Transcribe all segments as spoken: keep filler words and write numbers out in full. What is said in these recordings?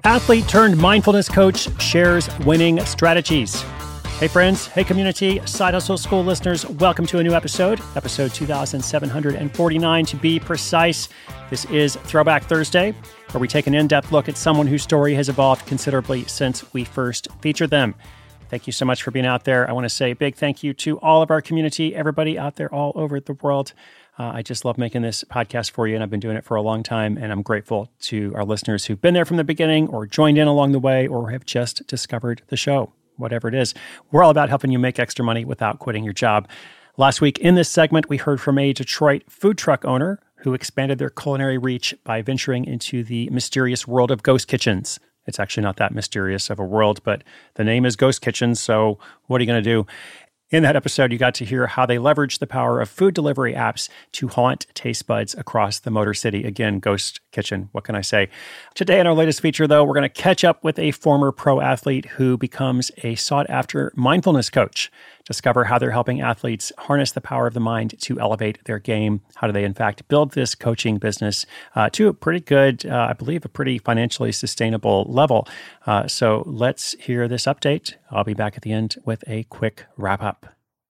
Athlete turned mindfulness coach shares winning strategies. Hey friends, hey community, Side Hustle School listeners, welcome to a new episode, episode two thousand seven hundred forty-nine to be precise. This is Throwback Thursday, where we take an in-depth look at someone whose story has evolved considerably since we first featured them. Thank you so much for being out there. I want to say a big thank you to all of our community, everybody out there all over the world. Uh, I just love making this podcast for you, and I've been doing it for a long time, and I'm grateful to our listeners who've been there from the beginning or joined in along the way or have just discovered the show, whatever it is. We're all about helping you make extra money without quitting your job. Last week in this segment, we heard from a Detroit food truck owner who expanded their culinary reach by venturing into the mysterious world of ghost kitchens. It's actually not that mysterious of a world, but the name is Ghost Kitchens, so what are you going to do? In that episode, you got to hear how they leverage the power of food delivery apps to haunt taste buds across the Motor City. Again, Ghost Kitchen, what can I say? Today in our latest feature, though, we're going to catch up with a former pro athlete who becomes a sought-after mindfulness coach. Discover how they're helping athletes harness the power of the mind to elevate their game. How do they, in fact, build this coaching business uh, to a pretty good, uh, I believe, a pretty financially sustainable level. Uh, so let's hear this update. I'll be back at the end with a quick wrap-up.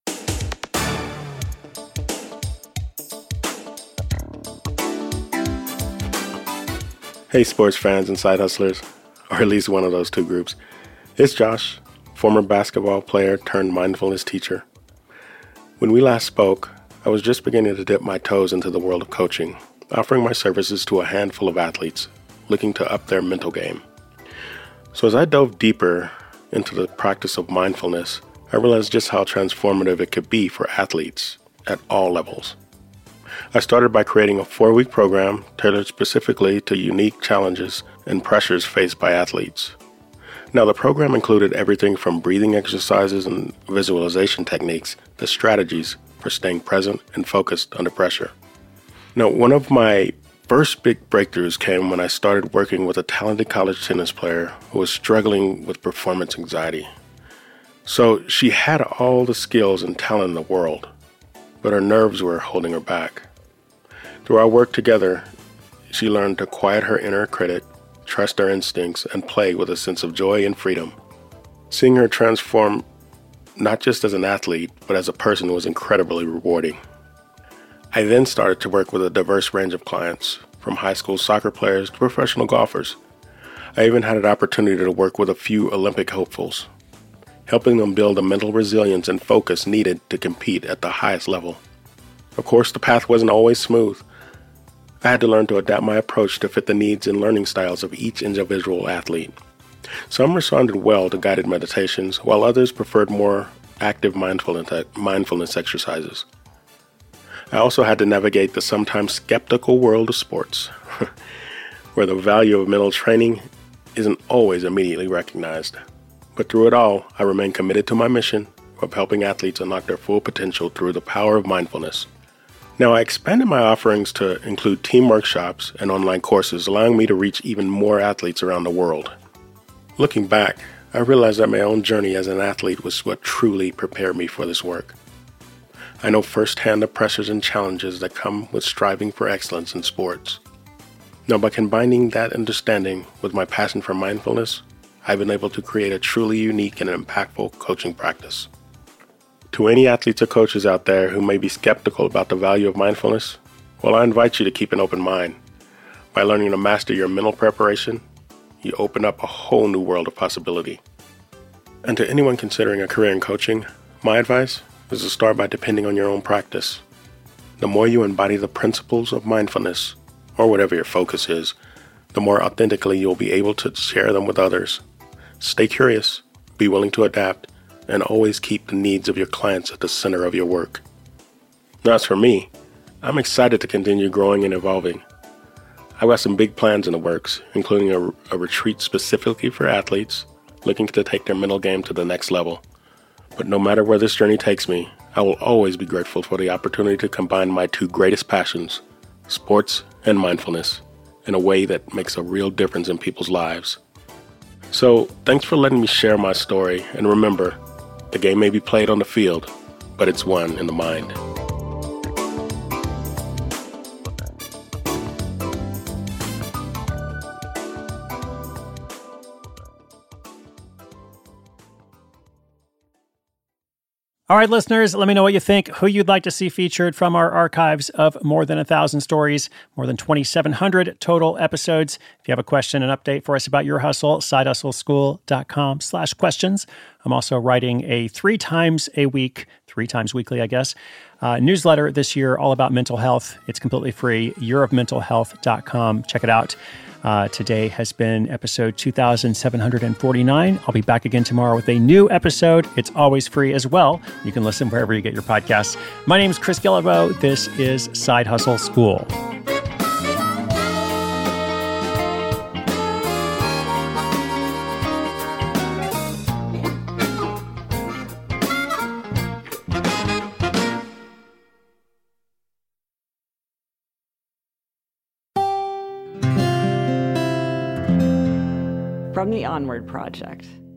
Hey, sports fans and side hustlers, or at least one of those two groups. It's Josh, former basketball player turned mindfulness teacher. When we last spoke, I was just beginning to dip my toes into the world of coaching, offering my services to a handful of athletes looking to up their mental game. So as I dove deeper into the practice of mindfulness, I realized just how transformative it could be for athletes at all levels. I started by creating a four-week program tailored specifically to unique challenges and pressures faced by athletes. Now, the program included everything from breathing exercises and visualization techniques to strategies for staying present and focused under pressure. Now, one of my first big breakthroughs came when I started working with a talented college tennis player who was struggling with performance anxiety. So she had all the skills and talent in the world, but her nerves were holding her back. Through our work together, she learned to quiet her inner critic, trust her instincts, and play with a sense of joy and freedom. Seeing her transform not just as an athlete, but as a person was incredibly rewarding. I then started to work with a diverse range of clients, from high school soccer players to professional golfers. I even had an opportunity to work with a few Olympic hopefuls, helping them build the mental resilience and focus needed to compete at the highest level. Of course, the path wasn't always smooth. I had to learn to adapt my approach to fit the needs and learning styles of each individual athlete. Some responded well to guided meditations, while others preferred more active mindfulness, mindfulness exercises. I also had to navigate the sometimes skeptical world of sports, where the value of mental training isn't always immediately recognized. But through it all, I remain committed to my mission of helping athletes unlock their full potential through the power of mindfulness. Now, I expanded my offerings to include team workshops and online courses, allowing me to reach even more athletes around the world. Looking back, I realized that my own journey as an athlete was what truly prepared me for this work. I know firsthand the pressures and challenges that come with striving for excellence in sports. Now, by combining that understanding with my passion for mindfulness, I've been able to create a truly unique and impactful coaching practice. To any athletes or coaches out there who may be skeptical about the value of mindfulness, well, I invite you to keep an open mind. By learning to master your mental preparation, you open up a whole new world of possibility. And to anyone considering a career in coaching, my advice is to start by depending on your own practice. The more you embody the principles of mindfulness, or whatever your focus is, the more authentically you'll be able to share them with others. Stay curious, be willing to adapt, and always keep the needs of your clients at the center of your work. Now, as for me, I'm excited to continue growing and evolving. I've got some big plans in the works, including a, a retreat specifically for athletes looking to take their mental game to the next level. But no matter where this journey takes me, I will always be grateful for the opportunity to combine my two greatest passions, sports and mindfulness, in a way that makes a real difference in people's lives. So, thanks for letting me share my story, and remember, the game may be played on the field, but it's won in the mind. All right, listeners, let me know what you think, who you'd like to see featured from our archives of more than a thousand stories, more than twenty-seven hundred total episodes. If you have a question, an update for us about your hustle, sidehustleschool.com slash questions. I'm also writing a three times a week, three times weekly, I guess, uh, newsletter this year all about mental health. It's completely free, year of mental health dot com. Check it out. Uh, today has been episode two thousand seven hundred forty-nine. I'll be back again tomorrow with a new episode. It's always free as well. You can listen wherever you get your podcasts. My name is Chris Guillebeau. This is Side Hustle School. From the Onward Project.